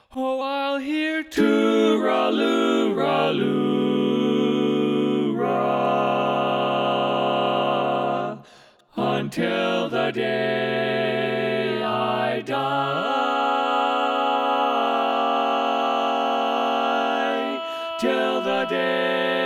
Oh, I'll hear tooraloo, raloo, ra, until the day I die, till the day